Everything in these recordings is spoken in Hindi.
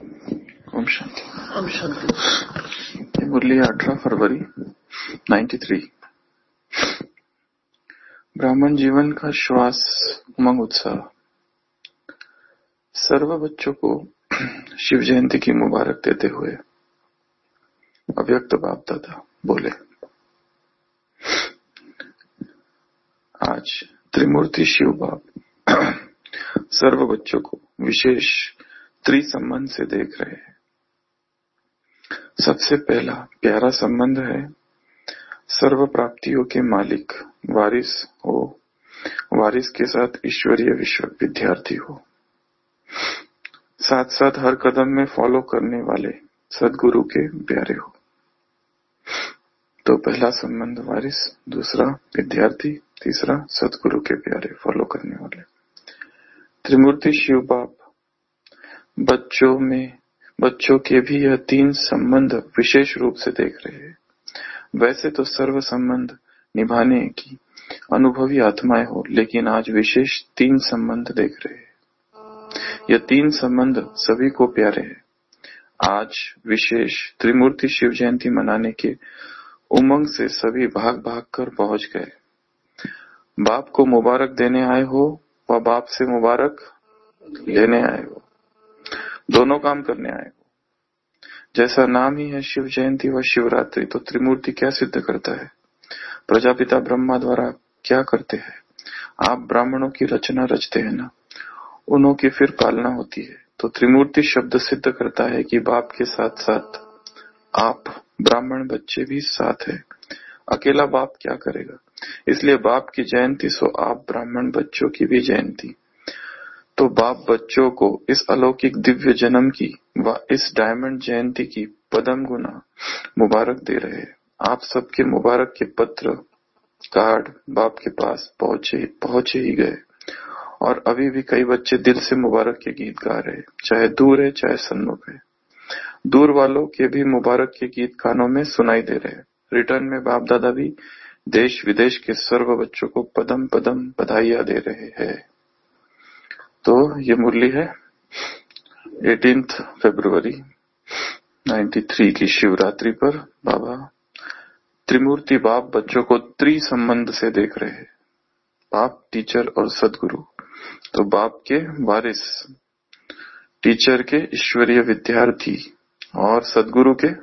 ओम शांति। ओम शांति। ये मुरली 18 फरवरी 93। ब्राह्मण जीवन का श्वास, उमंग, उत्साह। सर्व बच्चों को शिव जयंती की मुबारक देते हुए अव्यक्त बाप दादा बोले, आज त्रिमूर्ति शिव बाप सर्व बच्चों को विशेष त्रिसंबंध से देख रहे हैं। सबसे पहला प्यारा संबंध है सर्व प्राप्तियों के मालिक वारिस हो, वारिस के साथ ईश्वरीय विश्व विद्यार्थी हो, साथ साथ हर कदम में फॉलो करने वाले सदगुरु के प्यारे हो। तो पहला संबंध वारिस, दूसरा विद्यार्थी, तीसरा सदगुरु के प्यारे फॉलो करने वाले। त्रिमूर्ति शिव बाप बच्चों के भी यह तीन संबंध विशेष रूप से देख रहे हैं। वैसे तो सर्व संबंध निभाने की अनुभवी आत्माएं हो, लेकिन आज विशेष तीन संबंध देख रहे हैं। यह तीन संबंध सभी को प्यारे हैं। आज विशेष त्रिमूर्ति शिव जयंती मनाने के उमंग से सभी भाग भाग कर पहुंच गए। बाप को मुबारक देने आए हो व बाप से मुबारक लेने आए हो, दोनों काम करने आए हो। जैसा नाम ही है शिव जयंती व शिवरात्रि, तो त्रिमूर्ति क्या सिद्ध करता है? प्रजापिता ब्रह्मा द्वारा क्या करते हैं? आप ब्राह्मणों की रचना रचते हैं ना, उन्हों की फिर पालना होती है। तो त्रिमूर्ति शब्द सिद्ध करता है कि बाप के साथ साथ आप ब्राह्मण बच्चे भी साथ है। अकेला बाप क्या करेगा? इसलिए बाप की जयंती सो आप ब्राह्मण बच्चों की भी जयंती। तो बाप बच्चों को इस अलौकिक दिव्य जन्म की व इस डायमंड जयंती की पदम गुना मुबारक दे रहे हैं। आप सबके मुबारक के पत्र कार्ड बाप के पास पहुंचे ही गए, और अभी भी कई बच्चे दिल से मुबारक के गीत गा रहे, चाहे दूर है चाहे सन्मुख है। दूर वालों के भी मुबारक के गीत कानों में सुनाई दे रहे। रिटर्न में बाप दादा भी देश विदेश के सर्व बच्चों को पदम पदम बधाइयां दे रहे हैं। तो ये मुरली है 18 फरवरी 93 की शिवरात्रि पर बाबा त्रिमूर्ति बाप बच्चों को त्रिसंबंध से देख रहे हैं। बाप, टीचर और सदगुरु। तो बाप के वारिस, टीचर के ईश्वरीय विद्यार्थी और सदगुरु के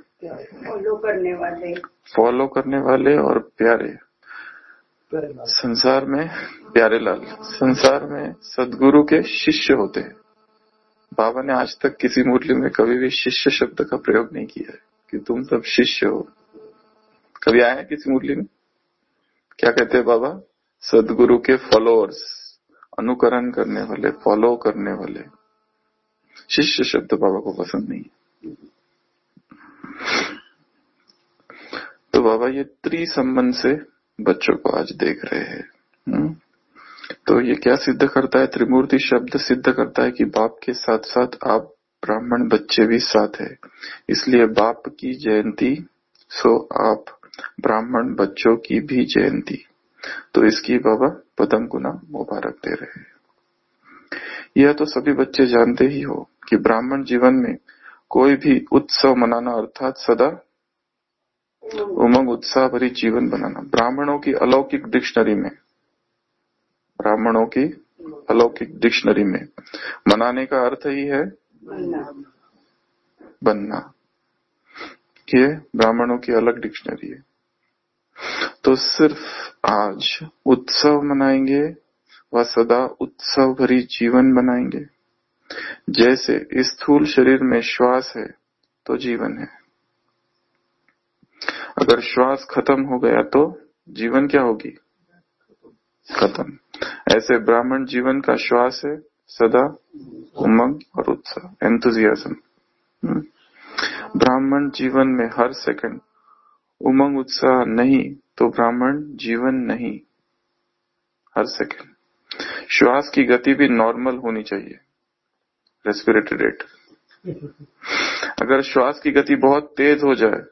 फॉलो करने वाले और प्यारे। संसार में प्यारे लाल, संसार में सदगुरु के शिष्य होते हैं। बाबा ने आज तक किसी मुरली में कभी भी शिष्य शब्द का प्रयोग नहीं किया है कि तुम सब शिष्य हो। कभी आए हैं किसी मुरली में? क्या कहते हैं बाबा? सदगुरु के फॉलोअर्स, अनुकरण करने वाले, फॉलो करने वाले। शिष्य शब्द बाबा को पसंद नहीं है। तो बाबा ये त्रिसंबंध से बच्चों को आज देख रहे हैं। तो ये क्या सिद्ध करता है? त्रिमूर्ति शब्द सिद्ध करता है कि बाप के साथ साथ आप ब्राह्मण बच्चे भी साथ है। इसलिए बाप की जयंती सो आप ब्राह्मण बच्चों की भी जयंती। तो इसकी बाबा पदम गुना मुबारक दे रहे हैं। यह तो सभी बच्चे जानते ही हो कि ब्राह्मण जीवन में कोई भी उत्सव मनाना अर्थात सदा उमंग उत्साह भरी जीवन बनाना। ब्राह्मणों की अलौकिक डिक्शनरी में मनाने का अर्थ ही है बनना। ये ब्राह्मणों की अलग डिक्शनरी है। तो सिर्फ आज उत्सव मनाएंगे व सदा उत्सव भरी जीवन बनाएंगे। जैसे इस स्थूल शरीर में श्वास है तो जीवन है, अगर श्वास खत्म हो गया तो जीवन क्या होगी? खत्म। ऐसे ब्राह्मण जीवन का श्वास है सदा उमंग और उत्साह, एंथुजियाज्म। ब्राह्मण जीवन में हर सेकंड उमंग उत्साह नहीं तो ब्राह्मण जीवन नहीं। हर सेकंड श्वास की गति भी नॉर्मल होनी चाहिए, रेस्पिरेटरी रेट। अगर श्वास की गति बहुत तेज हो जाए,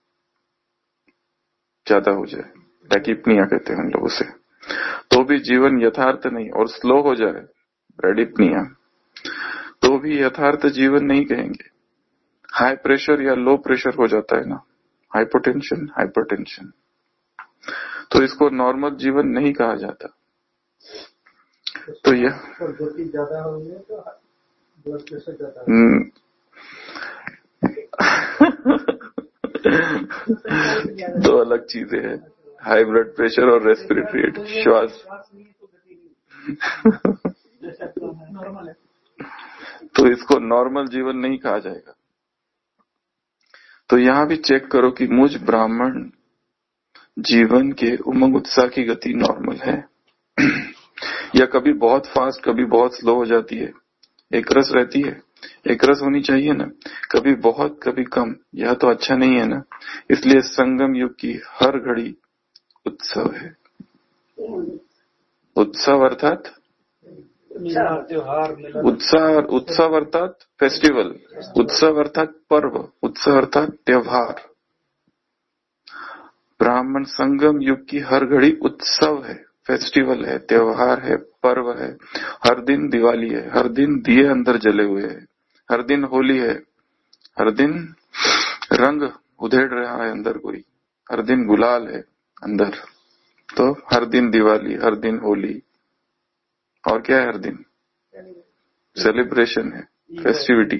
ज्यादा हो जाए, टैकिपनिया कहते हैं हम लोग उसे, तो भी जीवन यथार्थ नहीं। और स्लो हो जाए, ब्रैडिपनिया, तो भी यथार्थ जीवन नहीं कहेंगे। हाई प्रेशर या लो प्रेशर हो जाता है ना, हाइपोटेंशन, हाइपरटेंशन, तो इसको नॉर्मल जीवन नहीं कहा जाता। तो यह गति ज्यादा होगी तो ब्लड प्रेशर ज्यादा दो अलग चीजें हैं, हाई ब्लड प्रेशर और रेस्पिरेटरी रेट, श्वास। तो इसको नॉर्मल जीवन नहीं कहा जाएगा। तो यहां भी चेक करो कि मुझ ब्राह्मण जीवन के उमंग उत्साह की गति नॉर्मल है या कभी बहुत फास्ट, कभी बहुत स्लो हो जाती है, एक रस रहती है, एक रस होनी चाहिए ना, कभी बहुत कभी कम, यह तो अच्छा नहीं है ना। इसलिए संगम युग की हर घड़ी उत्सव है। उत्सव अर्थात उत्सव अर्थात फेस्टिवल, उत्सव अर्थात पर्व, उत्सव अर्थात त्योहार। ब्राह्मण संगम युग की हर घड़ी उत्सव है, फेस्टिवल है, त्योहार है, पर्व है। हर दिन दिवाली है, हर दिन दिए अंदर जले हुए हैं, हर दिन होली है, हर दिन रंग उधेड़ रहा है अंदर कोई, हर दिन गुलाल है अंदर। तो हर दिन दिवाली, हर दिन होली, और क्या है हर दिन? सेलिब्रेशन है, फेस्टिविटी,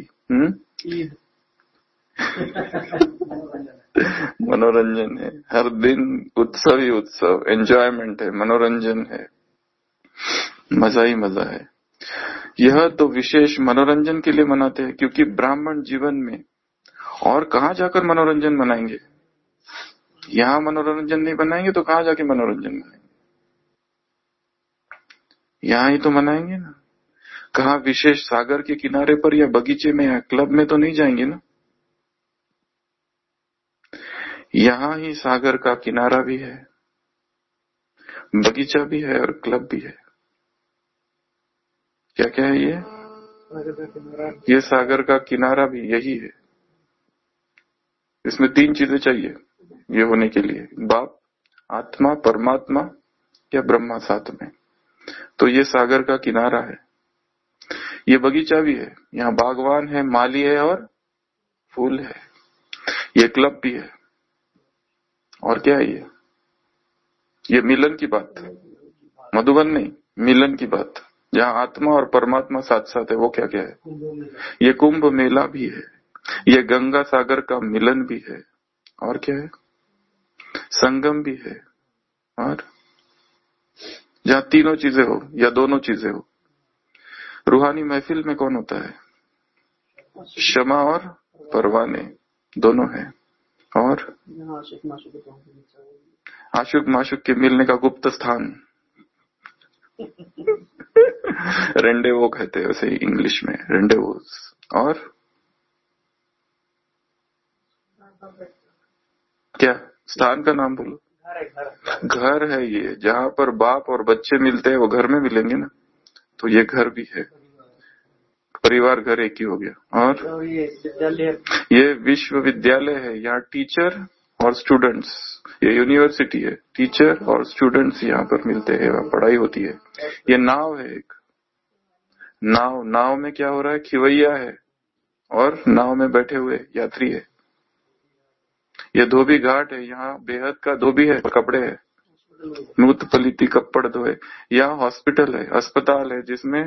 मनोरंजन है, हर दिन उत्सव ही उत्सव, एंजॉयमेंट है, मनोरंजन है, मजा ही मजा है। यह तो विशेष मनोरंजन के लिए मनाते हैं, क्योंकि ब्राह्मण जीवन में और कहाँ जाकर मनोरंजन मनाएंगे? यहाँ मनोरंजन नहीं बनाएंगे तो कहाँ जाके मनोरंजन मनाएंगे? यहाँ ही तो मनाएंगे ना। कहाँ विशेष सागर के किनारे पर या बगीचे में या क्लब में तो नहीं जाएंगे ना। यहाँ ही सागर का किनारा भी है, बगीचा भी है और क्लब भी है। क्या क्या है ये सागर का किनारा भी यही है। इसमें तीन चीजें चाहिए ये होने के लिए, बाप, आत्मा, परमात्मा या ब्रह्मा साथ में। तो ये सागर का किनारा है, ये बगीचा भी है, यहाँ बागवान है, माली है और फूल है, ये क्लब भी है। और क्या है ये मिलन की बात, मधुबन नहीं, मिलन की बात, जहाँ आत्मा और परमात्मा साथ साथ है। वो क्या क्या है? ये कुंभ मेला भी है, ये गंगा सागर का मिलन भी है, और क्या है? संगम भी है। और जहाँ तीनों चीजें हो या दोनों चीजें हो। रूहानी महफिल में कौन होता है? क्षमा और परवाने दोनों है। और आशुक माशुक के मिलने का गुप्त स्थान रेंडेवो कहते हैं वैसे ही इंग्लिश में, रेंडेवोस। और क्या स्थान का नाम बोलो? घर है ये, जहाँ पर बाप और बच्चे मिलते हैं वो घर में मिलेंगे ना, तो ये घर भी है। परिवार घर एक ही हो गया। और ये विश्वविद्यालय है, यहाँ टीचर और स्टूडेंट्स, ये यूनिवर्सिटी है, टीचर और स्टूडेंट्स यहाँ पर मिलते हैं, वहाँ पढ़ाई होती है। ये नाव है एक, नाव में क्या हो रहा है? खिवैया है और नाव में बैठे हुए यात्री है। ये धोबी घाट है, यहाँ बेहद का धोबी है, कपड़े है, नूत पलीती कपड़ धोए। यहाँ हॉस्पिटल है, अस्पताल है, जिसमें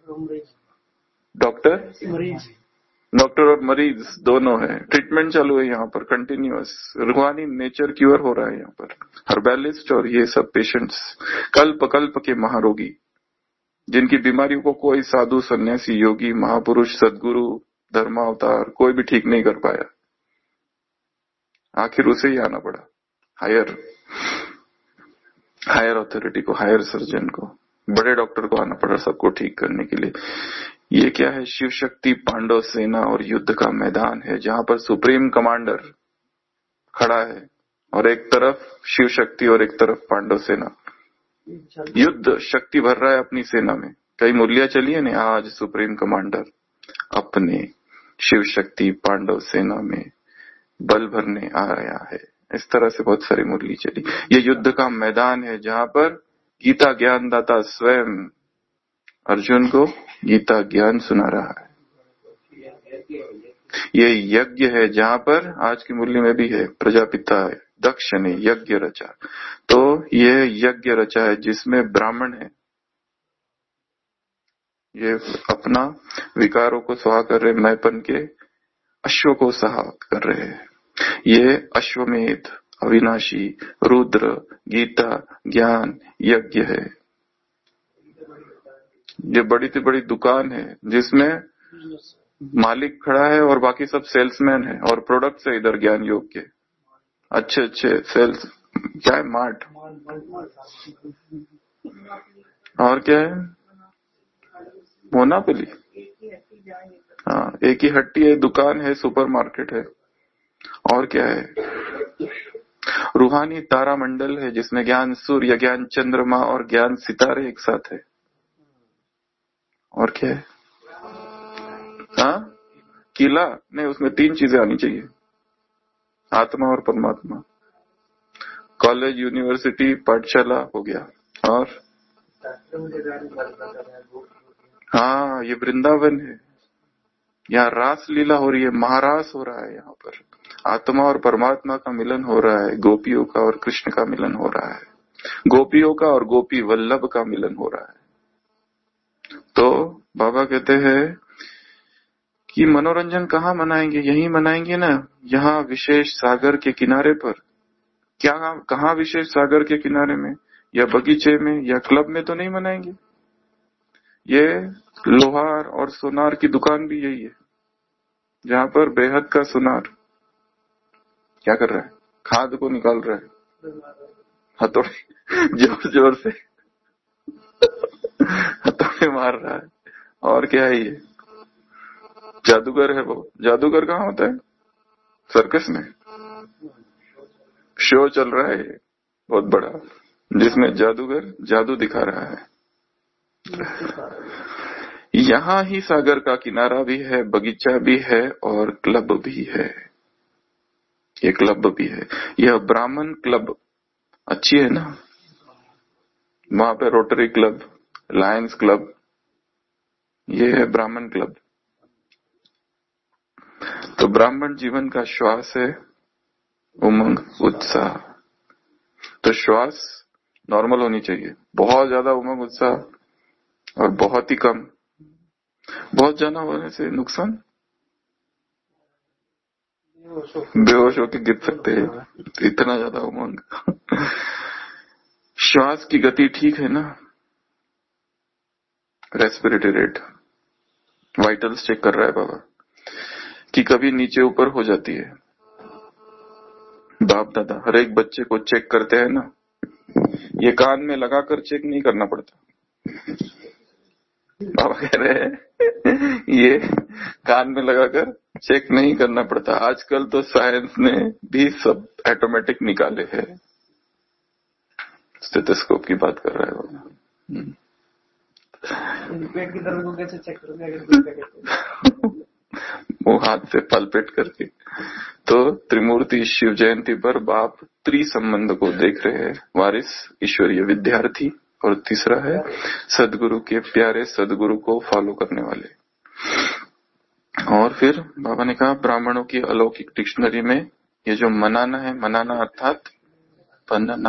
डॉक्टर और मरीज दोनों है, ट्रीटमेंट चालू है यहाँ पर कंटिन्यूअस। रूहानी नेचर क्योर हो रहा है यहाँ पर, हर्बलिस्ट और ये सब पेशेंट्स, कल्प कल्प के महारोगी, जिनकी बीमारियों को कोई साधु, सन्यासी, योगी, महापुरुष, सदगुरु, धर्मावतार कोई भी ठीक नहीं कर पाया। आखिर उसे ही आना पड़ा, हायर अथॉरिटी को, हायर सर्जन को, बड़े डॉक्टर को आना पड़ा सबको ठीक करने के लिए। ये क्या है? शिव शक्ति पांडव सेना और युद्ध का मैदान है, जहां पर सुप्रीम कमांडर खड़ा है और एक तरफ शिव शक्ति और एक तरफ पांडव सेना। युद्ध शक्ति भर रहा है अपनी सेना में। कई मूल्य चलिए ने, आज सुप्रीम कमांडर अपने शिव शक्ति पांडव सेना में बल भरने आ रहा है। इस तरह से बहुत सारी मुरली चली। ये युद्ध का मैदान है जहां पर गीता ज्ञानदाता स्वयं अर्जुन को गीता ज्ञान सुना रहा है। ये यज्ञ है, जहां पर आज की मुरली में भी है, प्रजापिता है, दक्ष ने यज्ञ रचा। तो ये यज्ञ रचा है जिसमें ब्राह्मण है, ये अपना विकारों को सहा कर रहे, मैपन के अश्व को सहा कर रहे हैं। ये अश्वमेध, अविनाशी, रुद्र, गीता, ज्ञान यज्ञ है। ये बड़ी से बड़ी दुकान है जिसमें मालिक खड़ा है और बाकी सब सेल्समैन है, और प्रोडक्ट्स है इधर ज्ञान योग के अच्छे अच्छे सेल्स। क्या है? मार्ट। और क्या है? मोनापोली। हाँ, एक ही हट्टी है, दुकान है, सुपरमार्केट है। और क्या है? रूहानी तारामंडल है जिसमें ज्ञान सूर्य, ज्ञान चंद्रमा और ज्ञान सितारे एक साथ है। और क्या है? हाँ, किला नहीं, उसमें 3 चीजें आनी चाहिए, आत्मा और परमात्मा। कॉलेज, यूनिवर्सिटी, पाठशाला हो गया। और हाँ, ये वृंदावन है, यहाँ रास लीला हो रही है, महारास हो रहा है। यहाँ पर आत्मा और परमात्मा का मिलन हो रहा है, गोपियों का और कृष्ण का मिलन हो रहा है, गोपियों का और गोपी वल्लभ का मिलन हो रहा है। तो बाबा कहते हैं कि मनोरंजन कहाँ मनाएंगे? यहीं मनाएंगे ना, यहाँ विशेष सागर के किनारे पर। क्या कहाँ विशेष सागर के किनारे में, या बगीचे में, या क्लब में तो नहीं मनाएंगे। ये लोहार और सोनार की दुकान भी यही है, जहाँ पर बेहद का सोनार क्या कर रहा है? खाद को निकाल रहा है हथौड़े, जोर जोर से हथौड़े मार रहा है। और क्या है? ये जादूगर है। वो जादूगर कहाँ होता है? सर्कस में शो चल रहा है बहुत बड़ा, जिसमें जादूगर जादू दिखा रहा है। यहाँ ही सागर का किनारा भी है, बगीचा भी है और क्लब भी है। ये क्लब भी है, यह ब्राह्मण क्लब अच्छी है ना। वहां पे रोटरी क्लब, लायंस क्लब, ये है ब्राह्मण क्लब। तो ब्राह्मण जीवन का श्वास है उमंग, उत्साह। तो श्वास नॉर्मल होनी चाहिए, बहुत ज्यादा उमंग उत्साह और बहुत ही कम। बहुत ज्यादा होने से नुकसान, बेहोश होकर गिर सकते हैं, इतना ज्यादा उमंग। श्वास की गति ठीक है ना, रेस्पिरेटरी रेट, वाइटल्स चेक कर रहा है बाबा, कि कभी नीचे ऊपर हो जाती है। बाप दादा हर एक बच्चे को चेक करते हैं ना, ये कान में लगाकर चेक नहीं करना पड़ता। बाबा कह रहे हैं ये कान में लगाकर चेक नहीं करना पड़ता। आजकल तो साइंस ने भी सब ऑटोमेटिक निकाले हैं। स्टेथोस्कोप की बात कर रहा है बाबा। पेट की दर्द को कैसे चेक करोगे? वो हाथ से पलपेट करके। तो त्रिमूर्ति शिव जयंती पर बाप त्रिसंबंध को देख रहे हैं, वारिस, ईश्वरीय विद्यार्थी, और तीसरा है सदगुरु के प्यारे, सदगुरु को फॉलो करने वाले। और फिर बाबा ने कहा ब्राह्मणों की अलौकिक डिक्शनरी में ये जो मनाना है, मनाना अर्थात बनना,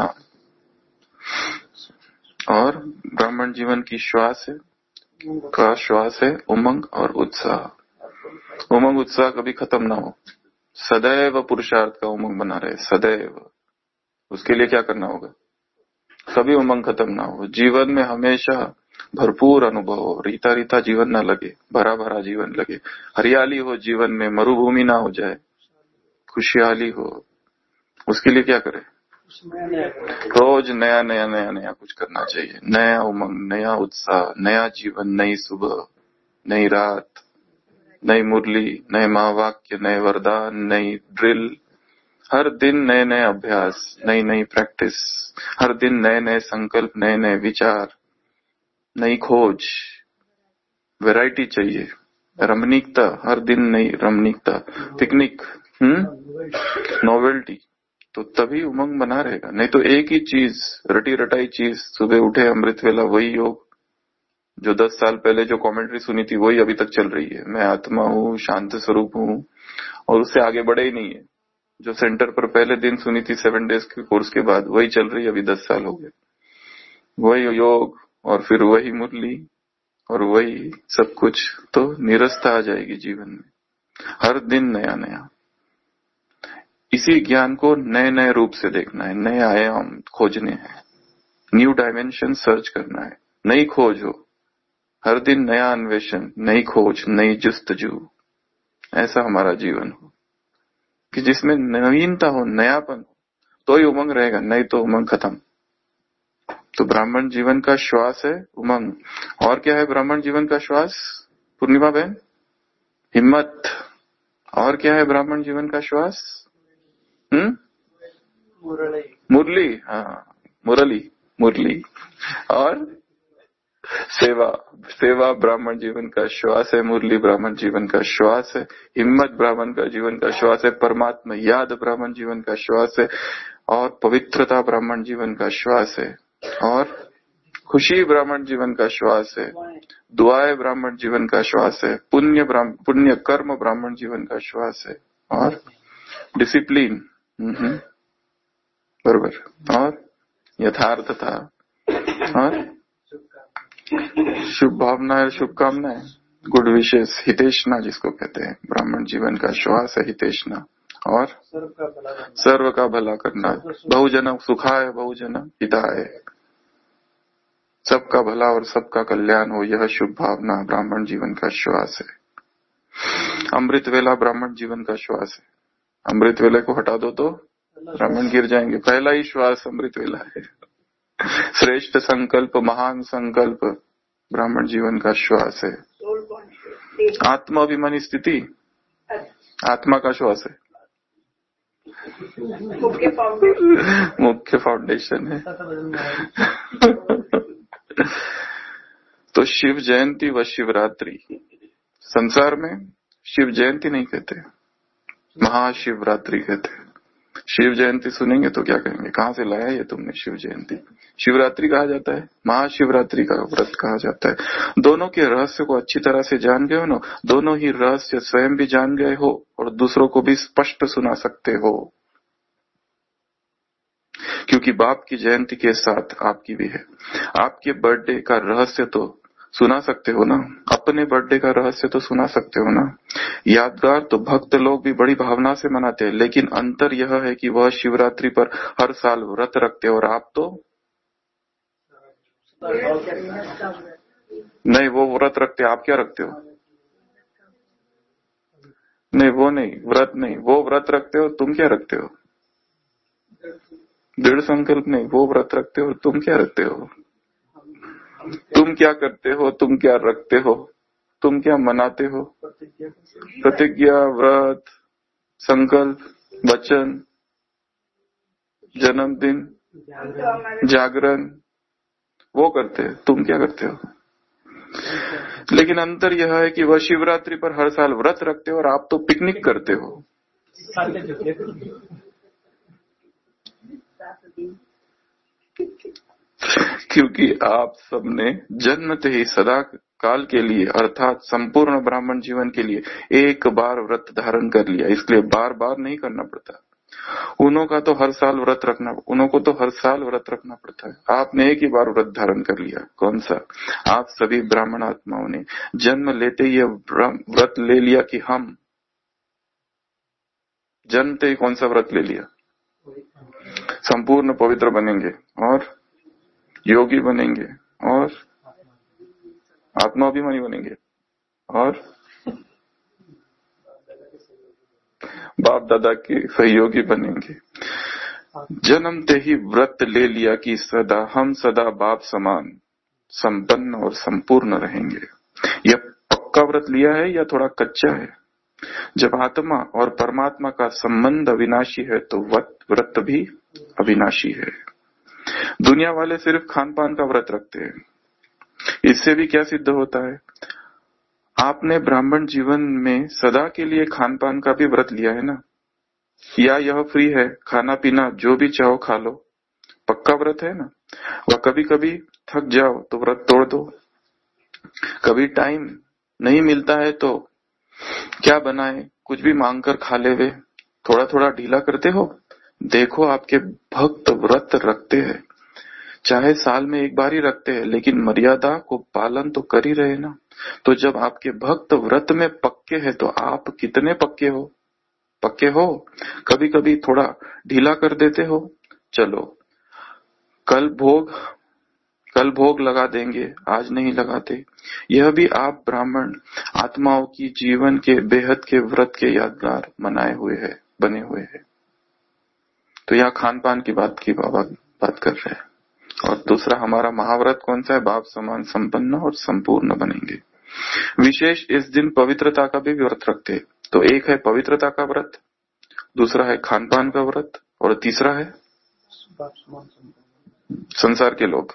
और ब्राह्मण जीवन की श्वास है का श्वास है उमंग और उत्साह। उमंग उत्साह कभी खत्म ना हो, सदैव पुरुषार्थ का उमंग बना रहे, सदैव। उसके लिए क्या करना होगा? कभी उमंग खत्म ना हो, जीवन में हमेशा भरपूर अनुभव हो, रीता रीता जीवन ना लगे, भरा भरा जीवन लगे, हरियाली हो जीवन में, मरुभूमि ना हो जाए, खुशहाली हो। उसके लिए क्या करें? रोज नया नया नया नया कुछ करना चाहिए, नया उमंग, नया उत्साह, नया जीवन, नई सुबह, नई रात, नई मुरली, नए महावाक्य, नए वरदान, नई ड्रिल, हर दिन नए नए अभ्यास, नई नई प्रैक्टिस, हर दिन नए नए संकल्प, नए नए विचार, नई खोज, वैरायटी चाहिए, रमणीकता, हर दिन नई रमणीकता, पिकनिक, नोवेल्टी। तो तभी उमंग बना रहेगा। नहीं तो एक ही चीज, रटी रटाई चीज, सुबह उठे अमृत वेला वही योग, जो 10 साल पहले जो कमेंट्री सुनी थी वही अभी तक चल रही है। मैं आत्मा हूँ, शांत स्वरूप हूँ, और उससे आगे बढ़े ही नहीं है। जो सेंटर पर पहले दिन सुनी थी 7 डेज के कोर्स के बाद, वही चल रही है। अभी 10 साल हो गए, वही योग और फिर वही मुरली और वही सब कुछ। तो निरस्ता आ जाएगी जीवन में, हर दिन नया नया। इसी ज्ञान को नए नए रूप से देखना है, नए आयाम खोजने हैं, न्यू डायमेंशन सर्च करना है। नई खोज हो, हर दिन नया अन्वेषण, नई खोज, नई जुस्तजू। ऐसा हमारा जीवन हो कि जिसमें नवीनता हो, नयापन हो, तो ही उमंग रहेगा, नहीं तो उमंग खत्म। तो ब्राह्मण जीवन का श्वास है उमंग। और क्या है ब्राह्मण जीवन का श्वास पूर्णिमा बहन? हिम्मत। और क्या है ब्राह्मण जीवन का श्वास? मुरली। हाँ, मुरली। और सेवा। सेवा ब्राह्मण जीवन का श्वास है, मुरली ब्राह्मण जीवन का श्वास है, हिम्मत ब्राह्मण का जीवन का श्वास है, परमात्मा याद ब्राह्मण जीवन का श्वास है, और पवित्रता ब्राह्मण जीवन का श्वास है, और खुशी ब्राह्मण जीवन का श्वास है, दुआएं ब्राह्मण जीवन का श्वास है, पुण्य कर्म ब्राह्मण जीवन का श्वास है, और डिसिप्लिन बरोबर, और यथार्थता, और शुभ भावनाएं, शुभकामनाएं, गुड विशेष, हितेशना जिसको कहते हैं। ब्राह्मण जीवन का श्वास है हितेशना, और सर्व का भला करना। बहुजन सुखाय बहुजन हिताय, सबका भला और सबका कल्याण हो, यह शुभ भावना ब्राह्मण जीवन का श्वास है। अमृत वेला ब्राह्मण जीवन का श्वास है। अमृत वेले को हटा दो तो ब्राह्मण गिर जाएंगे। पहला ही श्वास अमृत वेला है। श्रेष्ठ संकल्प, महान संकल्प ब्राह्मण जीवन का श्वास है। आत्माभिमानी स्थिति आत्मा का श्वास है, मुख्य फाउंडेशन है। तो शिव जयंती व शिवरात्रि, संसार में शिव जयंती नहीं कहते, महाशिवरात्रि कहते। शिव जयंती सुनेंगे तो क्या कहेंगे, कहाँ से लाया ये तुमने शिव जयंती? शिवरात्रि कहा जाता है, महाशिवरात्रि का व्रत कहा जाता है। दोनों के रहस्य को अच्छी तरह से जान गए हो ना, दोनों ही रहस्य स्वयं भी जान गए हो और दूसरों को भी स्पष्ट सुना सकते हो, क्योंकि बाप की जयंती के साथ आपकी भी है। आपके बर्थडे का रहस्य तो सुना सकते हो ना, अपने बर्थडे का रहस्य तो सुना सकते हो ना। यादगार तो भक्त लोग भी बड़ी भावना से मनाते हैं, लेकिन अंतर यह है कि वह शिवरात्रि पर हर साल व्रत रखते और आप तो नहीं। वो व्रत रखते, आप क्या रखते हो? नहीं, वो नहीं, व्रत नहीं, वो व्रत रखते हो, तुम क्या रखते हो? दृढ़ संकल्प नहीं, वो व्रत रखते हो, तुम क्या रखते हो? तुम क्या करते हो, तुम क्या रखते हो, तुम क्या मनाते हो? प्रतिज्ञा, व्रत, संकल्प, वचन, जन्मदिन, जागरण, वो करते हैं, तुम क्या करते हो? लेकिन अंतर यह है कि वह शिवरात्रि पर हर साल व्रत रखते हो और आप तो पिकनिक करते हो। क्योंकि आप सबने जन्मते ही सदा काल के लिए अर्थात संपूर्ण ब्राह्मण जीवन के लिए एक बार व्रत धारण कर लिया, इसलिए बार बार नहीं करना पड़ता। उन्हों को तो हर साल व्रत रखना पड़ता है। आपने एक ही बार व्रत धारण कर लिया। कौन सा? आप सभी ब्राह्मण आत्माओं ने जन्म लेते ही व्रत ले लिया कि हम जन्मते ही कौन सा व्रत ले लिया? संपूर्ण पवित्र बनेंगे और योगी बनेंगे और आत्माभिमानी बनेंगे और बाप दादा के सहयोगी बनेंगे। जन्मते ही व्रत ले लिया कि हम सदा बाप समान संपन्न और संपूर्ण रहेंगे। यह पक्का व्रत लिया है या थोड़ा कच्चा है? जब आत्मा और परमात्मा का संबंध अविनाशी है तो व्रत भी अविनाशी है। दुनिया वाले सिर्फ खान पान का व्रत रखते हैं। इससे भी क्या सिद्ध होता है? आपने ब्राह्मण जीवन में सदा के लिए खान पान का भी व्रत लिया है ना? या यह फ्री है, खाना पीना जो भी चाहो खा लो, पक्का व्रत है ना? वह कभी कभी थक जाओ तो व्रत तोड़ दो, कभी टाइम नहीं मिलता है तो क्या बनाए, कुछ भी मांगकर खा ले वे, थोड़ा थोड़ा ढीला करते हो। देखो आपके भक्त व्रत रखते हैं, चाहे साल में एक बार ही रखते हैं, लेकिन मर्यादा को पालन तो कर ही रहे ना। तो जब आपके भक्त व्रत में पक्के हैं तो आप कितने पक्के हो? पक्के हो? कभी कभी थोड़ा ढीला कर देते हो, चलो कल भोग लगा देंगे, आज नहीं लगाते। यह भी आप ब्राह्मण आत्माओं की जीवन के बेहद के व्रत के यादगार बनाए हुए हैं, बने हुए हैं। तो यहाँ खान पान की बात कर रहे हैं। और दूसरा हमारा महाव्रत कौन सा है? बाप समान संपन्न और संपूर्ण बनेंगे। विशेष इस दिन पवित्रता का भी व्रत रखते हैं। तो एक है पवित्रता का व्रत, दूसरा है खान पान का व्रत, और तीसरा है संसार के लोग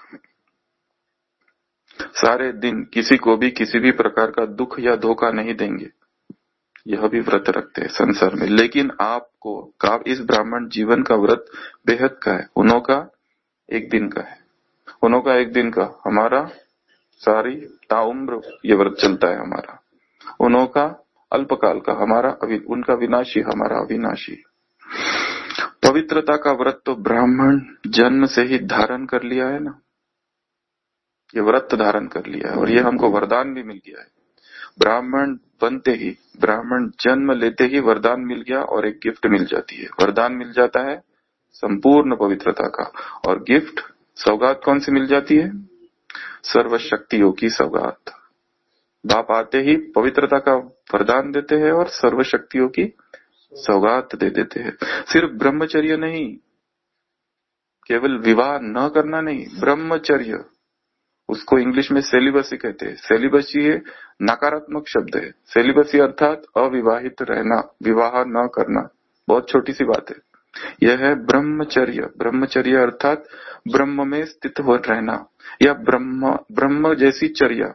सारे दिन किसी को भी किसी भी प्रकार का दुख या धोखा नहीं देंगे, यह भी व्रत रखते हैं संसार में। लेकिन आपको इस ब्राह्मण जीवन का व्रत बेहद का है, उन्हों का एक दिन का है, उन्हों का एक दिन का, हमारा सारी ताउम्र ये व्रत चलता है हमारा। उन्हों का अल्पकाल का, हमारा उनका विनाशी, हमारा अविनाशी। पवित्रता का व्रत तो ब्राह्मण जन्म से ही धारण कर लिया है ना, ये व्रत धारण कर लिया है, और ये हमको वरदान भी मिल गया है। ब्राह्मण बनते ही, ब्राह्मण जन्म लेते ही वरदान मिल गया, और एक गिफ्ट मिल जाती है। वरदान मिल जाता है संपूर्ण पवित्रता का, और गिफ्ट सौगात कौन सी मिल जाती है? सर्वशक्तियों की सौगात। बाप आते ही पवित्रता का वरदान देते हैं और सर्वशक्तियों की सौगात दे देते हैं। सिर्फ ब्रह्मचर्य नहीं, केवल विवाह न करना नहीं, ब्रह्मचर्य, उसको इंग्लिश में सेलिबसी कहते हैं। सेलिबसी ये नकारात्मक शब्द है। सेलिबसी अर्थात अविवाहित रहना, विवाह न करना, बहुत छोटी सी बात है। यह है ब्रह्मचर्य। ब्रह्मचर्य अर्थात ब्रह्म में स्थित हो रहना, या ब्रह्म जैसी चर्या।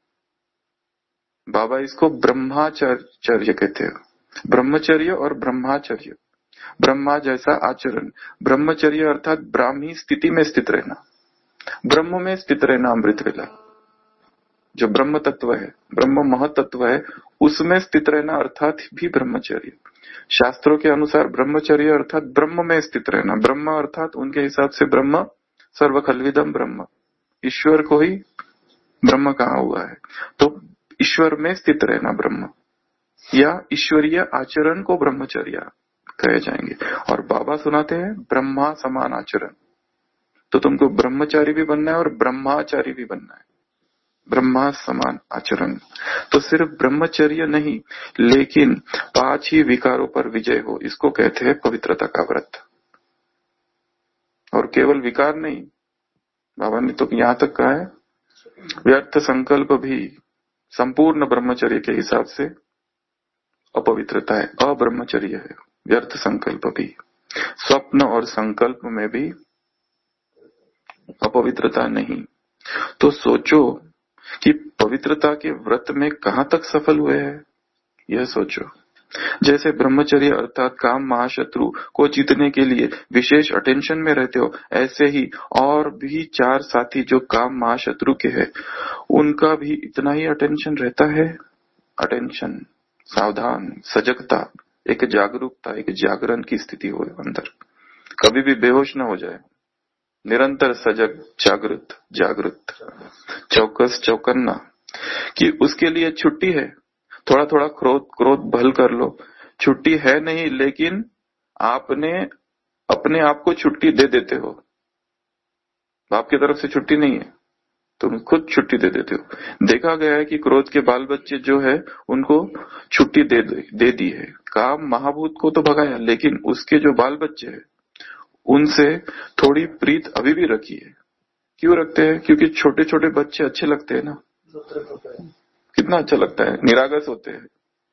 बाबा इसको ब्रह्माचर्य कहते हैं, ब्रह्मचर्य और ब्रह्माचर्य। ब्रह्मा जैसा आचरण, ब्रह्मचर्य अर्थात ब्राह्मी स्थिति में स्थित रहना, ब्रह्म में स्थित रहना, अमृत वेला जो ब्रह्म तत्व है, ब्रह्म महतत्व है, उसमें स्थित रहना अर्थात भी ब्रह्मचर्य। शास्त्रों के अनुसार ब्रह्मचर्य अर्थात ब्रह्म में स्थित रहना। ब्रह्म अर्थात उनके हिसाब से ब्रह्म सर्व खलविदम ब्रह्म, ईश्वर को ही ब्रह्म कहा हुआ है। तो ईश्वर में स्थित रहना ब्रह्म, या ईश्वरीय आचरण को ब्रह्मचर्य कहे जाएंगे। और बाबा सुनाते हैं ब्रह्मा समान आचरण। तो तुमको ब्रह्मचारी भी बनना है और ब्रह्माचारी भी बनना है, ब्रह्मा समान आचरण। तो सिर्फ ब्रह्मचर्य नहीं, लेकिन 5 ही विकारों पर विजय हो, इसको कहते हैं पवित्रता का व्रत। और केवल विकार नहीं, बाबा ने तो यहां तक कहा है व्यर्थ संकल्प भी संपूर्ण ब्रह्मचर्य के हिसाब से अपवित्रता है, अब्रह्मचर्य है। व्यर्थ संकल्प भी, स्वप्न और संकल्प में भी अपवित्रता नहीं। तो सोचो कि पवित्रता के व्रत में कहां तक सफल हुए हैं, यह सोचो। जैसे ब्रह्मचर्य अर्थात काम महाशत्रु को जीतने के लिए विशेष अटेंशन में रहते हो, ऐसे ही और भी 4 साथी जो काम महाशत्रु के हैं, उनका भी इतना ही अटेंशन रहता है। अटेंशन, सावधान, सजगता, एक जागरूकता, एक जागरण की स्थिति हो अंदर, कभी भी बेहोश न हो जाए, निरंतर सजग, जागृत, चौकस, चौकन्ना। कि उसके लिए छुट्टी है, थोड़ा थोड़ा क्रोध भल कर लो, छुट्टी है नहीं, लेकिन आपने अपने आप को छुट्टी दे देते हो। बाप की तरफ से छुट्टी नहीं है, तुम खुद छुट्टी दे देते हो। देखा गया है कि क्रोध के बाल बच्चे जो है उनको छुट्टी दे दी है। काम महाभूत को तो भगाया, लेकिन उसके जो बाल बच्चे हैं उनसे थोड़ी प्रीत अभी भी रखी है। क्यों रखते हैं? क्योंकि छोटे छोटे बच्चे अच्छे लगते हैं ना, कितना अच्छा लगता है, निरागस होते हैं,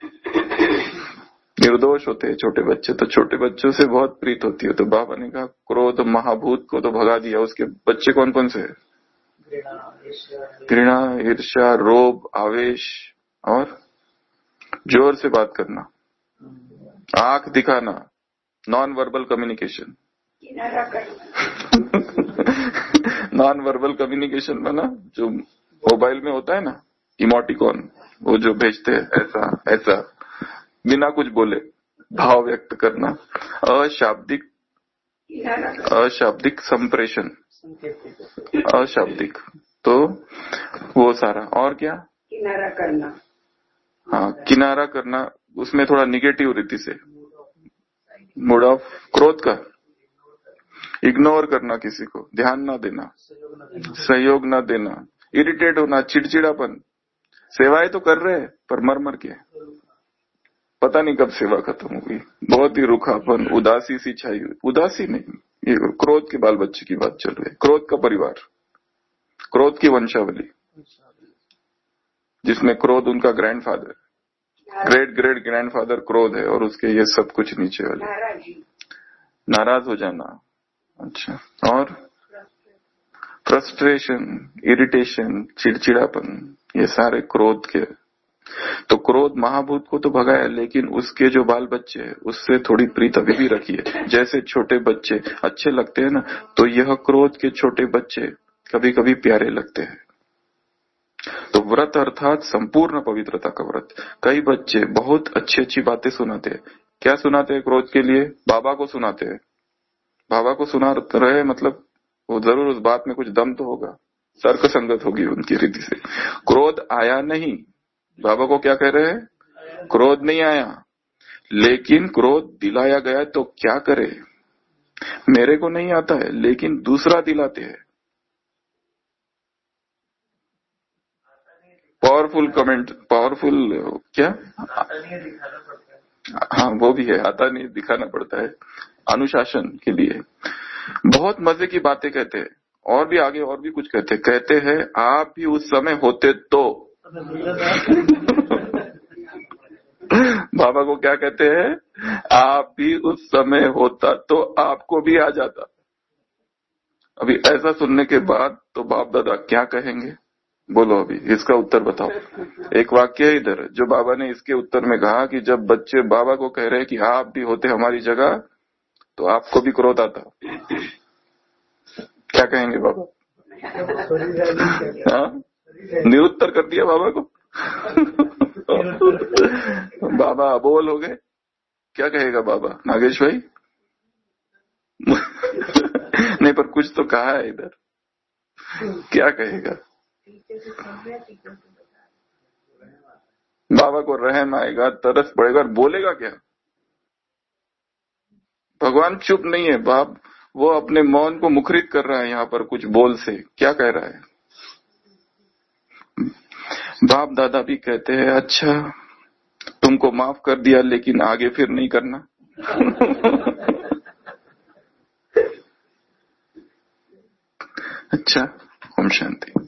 निर्दोष होते हैं छोटे बच्चे, तो छोटे बच्चों से बहुत प्रीत होती है। तो बाबा ने कहा क्रोध महाभूत को तो भगा दिया, उसके बच्चे कौन कौन से हैं? घृणा, ईर्ष्या, रोब, आवेश, और जोर से बात करना, आंख दिखाना, non verbal communication. Non verbal communication में ना जो मोबाइल में होता है ना इमोटिकॉन, वो जो भेजते हैं ऐसा ऐसा बिना कुछ बोले भाव व्यक्त करना, अशाब्दिक संप्रेषण, अशाब्दिक, तो वो सारा। और क्या? किनारा करना। हाँ, किनारा करना, उसमें थोड़ा निगेटिव रीति से, मूड ऑफ क्रोध का, इग्नोर करना, किसी को ध्यान ना देना, सहयोग ना देना, इरिटेट होना, चिड़चिड़ापन। सेवाएं तो कर रहे हैं पर मर मर के, पता नहीं कब सेवा खत्म होगी। बहुत ही रुखापन, उदासी सी छाई हुई, उदासी नहीं, ये क्रोध के बाल बच्चे की बात चल रही है। क्रोध का परिवार, क्रोध की वंशावली, जिसमें क्रोध उनका ग्रैंडफादर, ग्रेट ग्रेट ग्रैंडफादर क्रोध है, और उसके ये सब कुछ नीचे वाले। नाराज हो जाना, अच्छा, और फ्रस्ट्रेशन, इरिटेशन, चिड़चिड़ापन, ये सारे क्रोध के। तो क्रोध महाभूत को तो भगाया, लेकिन उसके जो बाल बच्चे हैं उससे थोड़ी प्रीत अभी भी रखिए। जैसे छोटे बच्चे अच्छे लगते हैं ना, तो यह क्रोध के छोटे बच्चे कभी कभी प्यारे लगते हैं। तो व्रत अर्थात संपूर्ण पवित्रता का व्रत। कई बच्चे बहुत अच्छी अच्छी बातें सुनाते हैं। क्या सुनाते हैं क्रोध के लिए? बाबा को सुनाते हैं। बाबा को सुना रहे मतलब वो जरूर उस बात में कुछ दम तो होगा, तर्क संगत होगी उनकी रीति से। क्रोध आया नहीं, बाबा को क्या कह रहे हैं? क्रोध नहीं आया, लेकिन क्रोध दिलाया गया तो क्या करे? मेरे को नहीं आता है, लेकिन दूसरा दिलाते हैं। पावरफुल कमेंट, पावरफुल क्या? हाँ, वो भी है, आता नहीं, दिखाना पड़ता है अनुशासन के लिए। बहुत मजे की बातें कहते हैं, और भी आगे और भी कुछ कहते हैं आप भी उस समय होते तो। बाबा को क्या कहते हैं? आप भी उस समय होता तो आपको भी आ जाता। अभी ऐसा सुनने के बाद तो बाप दादा क्या कहेंगे? बोलो, अभी इसका उत्तर बताओ। एक वाक्य है इधर जो बाबा ने इसके उत्तर में कहा कि जब बच्चे बाबा को कह रहे हैं कि आप भी होते हमारी जगह तो आपको भी क्रोध आता। क्या कहेंगे बाबा? हाँ, निरुत्तर कर दिया बाबा को। बाबा अबोल हो गए। क्या कहेगा बाबा? नागेश भाई? नहीं, पर कुछ तो कहा है इधर, क्या कहेगा? बाबा को रहम आएगा, तरस पड़ेगा, बोलेगा क्या? भगवान चुप नहीं है, बाप वो अपने मौन को मुखरित कर रहा है यहाँ पर कुछ बोल से। क्या कह रहा है? बाप दादा भी कहते हैं अच्छा तुमको माफ कर दिया, लेकिन आगे फिर नहीं करना। अच्छा, ओम शांति।